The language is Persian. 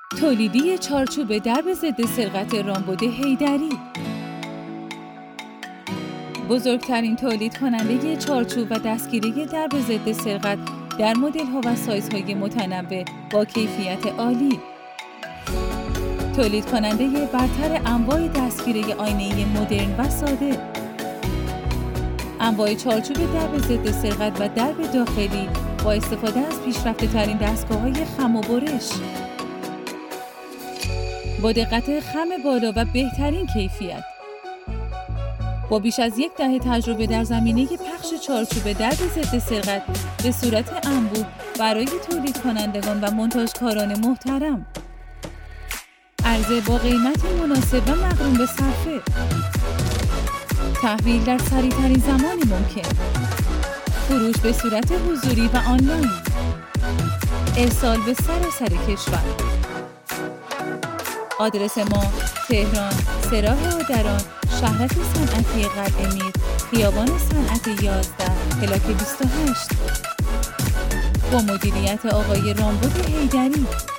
تولیدی چارچوب درب ضد سرقت رامبد حیدری. بزرگترین تولید کننده چارچوب و دستگیری درب ضد سرقت در مدل‌ها و سایزهای متنوع با کیفیت عالی. تولید کننده برتر انواع دستگیری آینه‌ای مدرن و ساده. انواع چارچوب درب ضد سرقت و درب داخلی با استفاده از پیشرفته‌ترین دستگاه‌های خم و برش. با دقت خم بالا و بهترین کیفیت. با بیش از 10 دهه تجربه در زمینه پخش چارچوب درب ضد سرقت به صورت انبوه برای تولید کنندگان و مونتاژکاران محترم. عرضه با قیمت مناسب و مقرون به صرفه. تحویل در سریع‌ترین زمان ممکن. فروش به صورت حضوری و آنلاین. ارسال به سراسر کشور. آدرس ما: تهران، سراح آدران، شهرک صنعتی قلعه میر، خیابان صنعت 11، پلاک 28. با مدیریت آقای رامبد حیدری.